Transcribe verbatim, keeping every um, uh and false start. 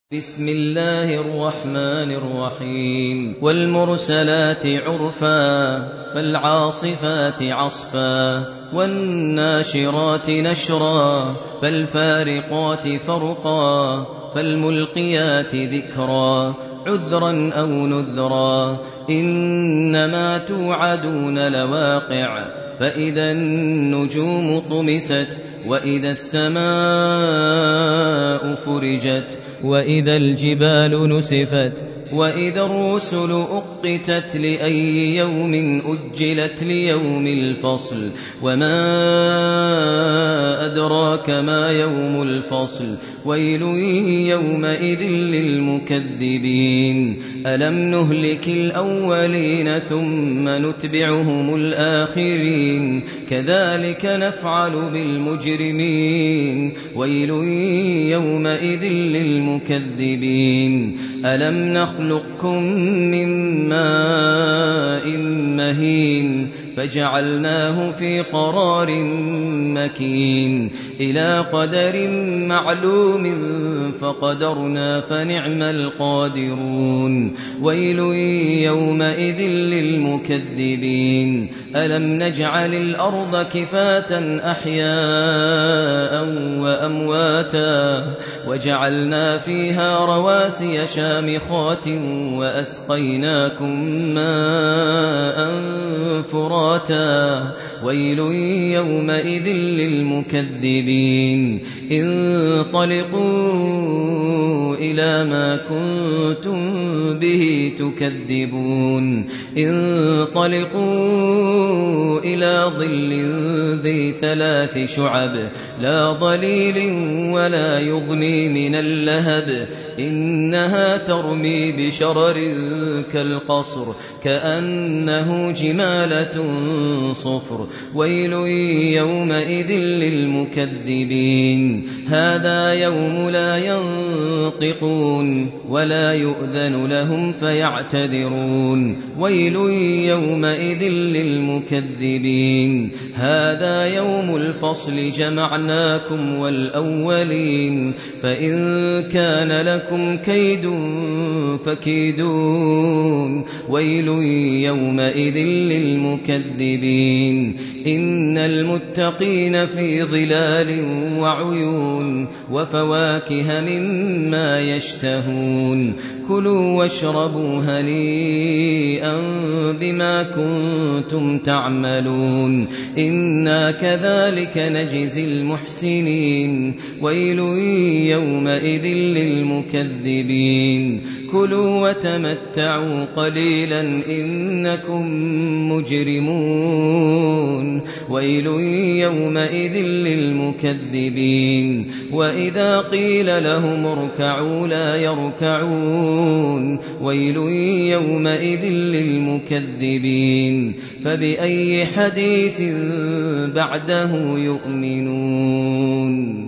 بسم الله الرحمن الرحيم والمرسلات عرفا فالعاصفات عصفا والناشرات نشرا فالفارقات فرقا فالملقيات ذكرا عذرا أو نذرا إنما توعدون لواقع فإذا النجوم طمست وإذا السماء فرجت وإذا الجبال نسفت وإذا الرسل أقتت لأي يوم أجلت ليوم الفصل وما أدراك ما يوم الفصل ويل يومئذ للمكذبين ألم نهلك الأولين ثم نتبعهم الآخرين كذلك نفعل بالمجرمين ويل يومئذ للمكذبين ألم نخلقكم من ماء مهين فجعلناه في قرار مكين إلى قدر معلوم فقدرنا فنعم القادرون ويل يومئذ للمكذبين ألم نجعل الأرض كفاة أحياء وأمواتا وجعلنا فيها رواسي شامخات وأسقيناكم ماء فراتا ويل يومئذ للمكذبين انطلقوا إلى ما كنتم به تكذبون انطلقوا إلى ظل ذي ثلاث شعب لا ظليل ولا يغني من اللهب إنها ترمي بشرر كالقصر كأنه جمالة صفر ويل يومئذ للمكذبين هذا يوم لا ينطقون ولا يؤذن لهم فيعتذرون ويل يومئذ للمكذبين هذا يوم الفصل جمعناكم والأولين فإن كان لكم كيد فكيدون ويل يومئذ للمكذبين إن المتقين في ظلال وعيون وفواكه مما يشتهون كلوا واشربوا هنيئا بما كنتم تعملون إنا كذلك نجزي المحسنين ويل يومئذ للمكذبين كلوا وتمتعوا قليلا إنكم مجرمون ويل يومئذ للمكذبين وإذا قيل لهم اركعوا لا يركعون ويل يومئذ للمكذبين فبأي حديث بعده يؤمنون.